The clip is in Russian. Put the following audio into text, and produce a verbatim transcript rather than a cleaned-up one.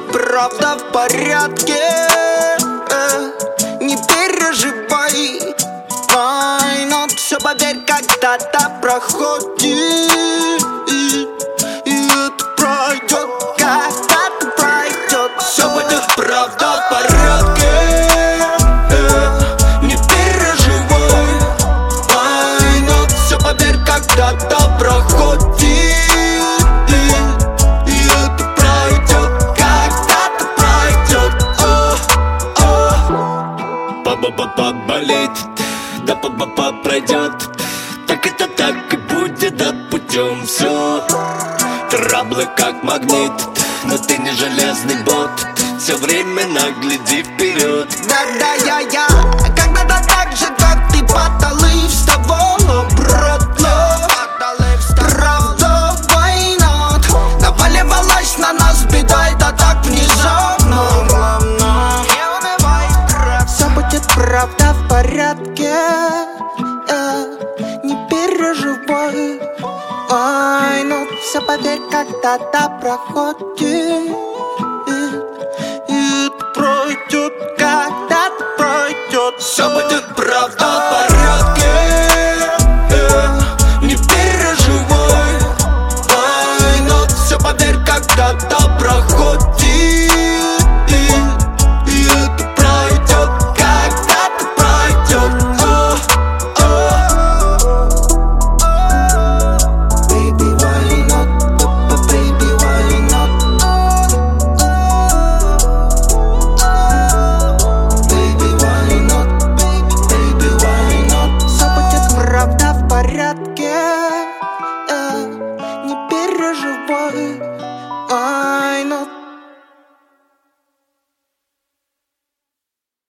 правда в порядке. Не переживай, но все, поверь, когда-то проходит. И это пройдет, когда-то пройдет. Все будет правда в порядке. Не переживай, но все, поверь, когда-то проходит. И это пройдет, когда-то пройдет. Па-па-па-па болит, да па-па-па пройдет. Так это так и будет, да путем все. Траблы как магнит, но ты не железный бот. Все время нагляди вперед. Да-да, я-я, когда-то так же, как ты, потом.